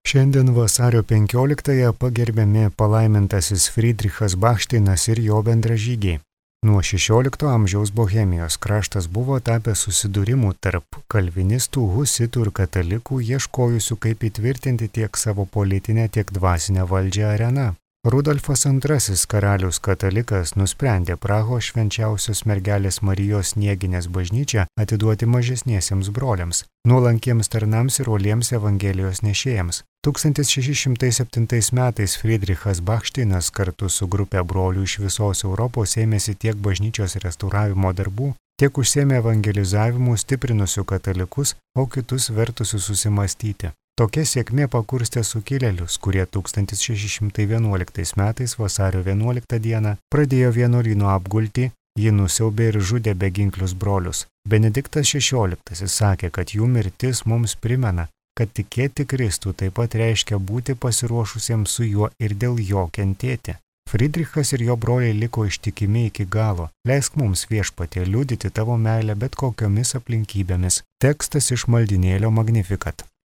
Šiandien vasario 15-ąją pagerbiami palaimintasis Friedrichas Bachšteinas ir jo bendražygiai. Nuo 16 amžiaus Bohemijos kraštas buvo tapęs susidūrimų tarp kalvinistų, husitų ir katalikų, ieškojusių kaip įtvirtinti tiek savo politinę, tiek dvasinę valdžią arena. Rudolfas II karalius katalikas nusprendė Prahos švenčiausios mergelės Marijos Snieginės bažnyčią atiduoti mažesniesiems broliams, nuolankiems tarnams ir uoliems Evangelijos nešėjams. 1607 metais Friedrichas Bachšteinas kartu su grupė brolių iš visos Europos ėmėsi tiek bažnyčios restauravimo darbų, tiek užsiėmė evangelizavimu stiprinusių katalikus, o kitus vertusius susimastyti. Tokia sėkmė pakurstė sukilėlius, kurie 1611 metais vasario 11 dieną pradėjo vienuolyno apgultį, jį nusiaubė ir žudė beginklius brolius. Benediktas XVI sakė, kad jų mirtis mums primena, kad tikėti Kristų taip pat reiškia būti pasiruošusiems su juo ir dėl jo kentėti. Friedrichas ir jo broliai liko ištikimi iki galo. Leisk mums, Viešpatie, liudyti tavo meilę bet kokiomis aplinkybėmis. Tekstas iš maldynėlio Magnificat.